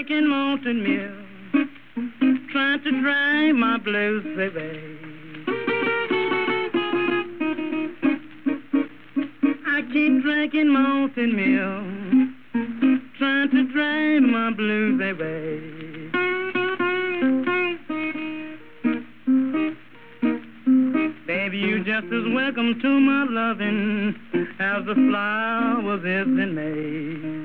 drinking malted milk, trying to dry my blues, baby. I keep drinking malted milk, trying to dry my blues, baby. Baby, you just as welcome to my loving as the flowers is in May.